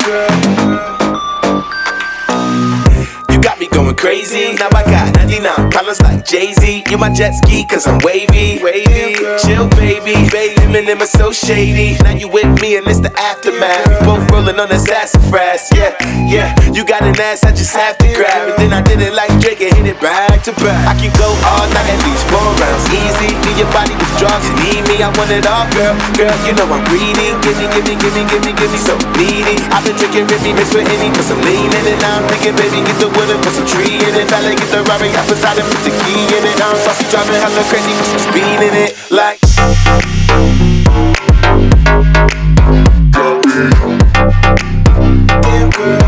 You got me going crazy. Now I got 99 problems like Jay-Z. You my jet ski cause I'm wavy. Chill baby, Eminem is so shady. Now you with me and it's the aftermath. We both rolling on that sassafras. Yeah, you got an ass I just have to grab. And then I did it like Drake and hit it back to back. I can go all night at least 4 rounds. Easy, need your body withdrawals. You need me, I want it all, girl. Girl, you know I'm greedy. Give me so needy. I've been drinking Remy, mixed with Henny, put some lean in it. Now I'm thinking, baby, get the wood and put some tree in it. Valet, get the Rari, hop inside and put the key in it. Now I'm saucy, driving hella crazy, put some speed in it. Like damn girl.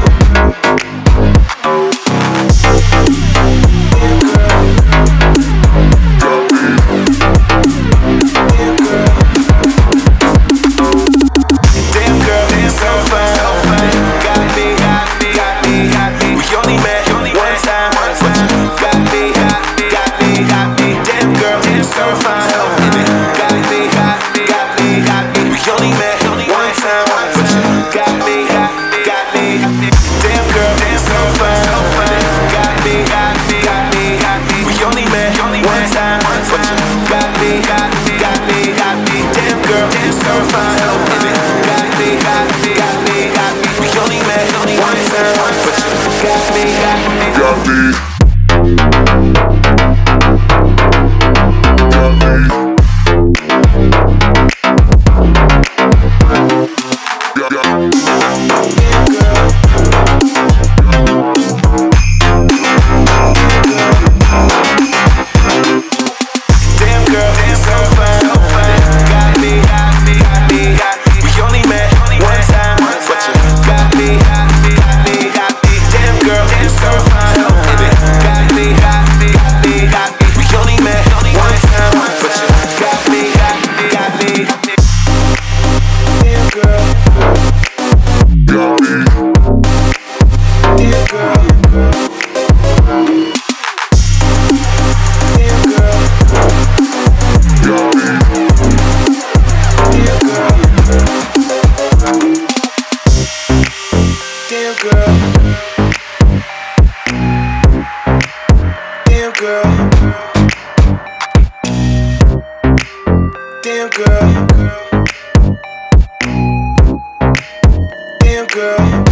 Damn girl.